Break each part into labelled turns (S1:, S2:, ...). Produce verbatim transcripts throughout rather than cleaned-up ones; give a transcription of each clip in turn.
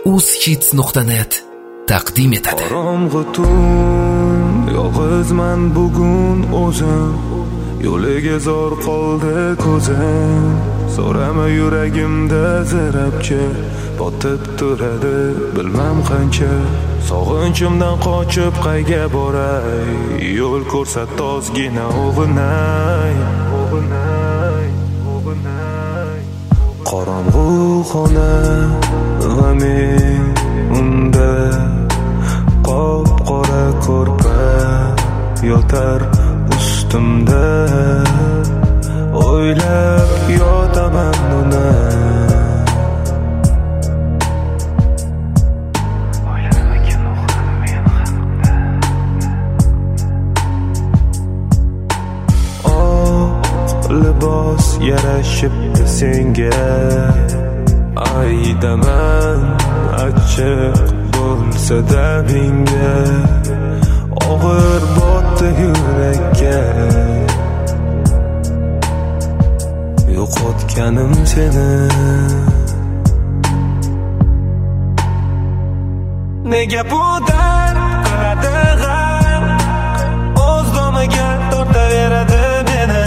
S1: uzhits nuqta net taqdim etadi.
S2: Qorong'i tun, yolg'izman bugun o'zim, yo'liga zor qoldi ko'zim. So'rama yuragimda zarabcha, botib turadi bilmam qancha. Sog'inchimdan qochib qayga boray, yo'l ko'rsat ozgina o'g'inay, o'g'inay, o'g'inay. Qorong'u xona va men unda qop-qora ko'rpa yotar ustimda, o'ylab yotaman uni. Libos yarashibdi senga, aydaman achchiq bo'lsa-da menga, og'ir botdi yurakka. Yo'qotganim seni, nega bu dard qiladi g'am, o'z domiga tortaveradi meni.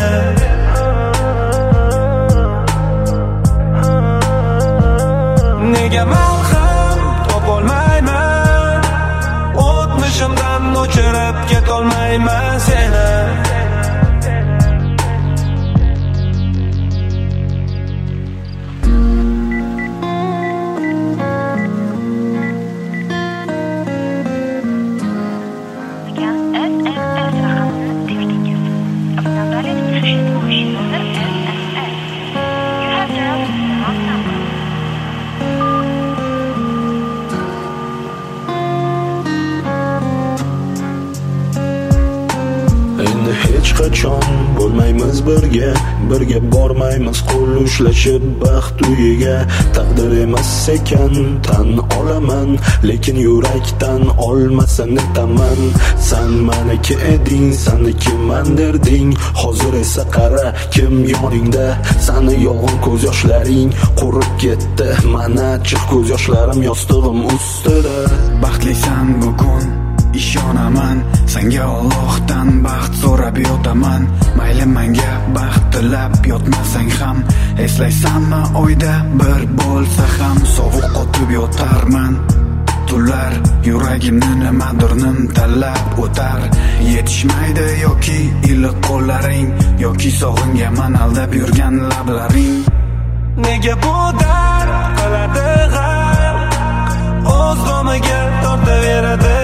S2: Nega men ham topolmayman, o'tmishimdan o'chirib ketolmayman seni.
S3: Hech qachon bo'lmaymiz birga, birga bormaymiz qo'l ushlashib baxt uyiga. Taqdir emas ekan tan olaman, lekin yurakdan olmasa netaman. San meniki eding, saniki men derding, hozir esa qara kim yoningda. Sani yolg'on ko'z yoshlaring qurib ketdi, mana chiq ko'z yoshlarim yostig'im ustida.
S4: Baxtlisan bugun ishonaman, senga Allohdan baxt so'rab yotaman. Mayli menga baxt tilab yotmasang ham, eslaysanmi oyda bir bo'lsa ham sovuq qotib yotarman. Tunlar yuragimni nimadir nimtalab o'tar, yetishmaydi yoki iliq qo'llaring, yoki sog'ingaman aldab yurgan lablaring.
S2: Nega bu dard qiladi g'am, o'z domiga tortaveradi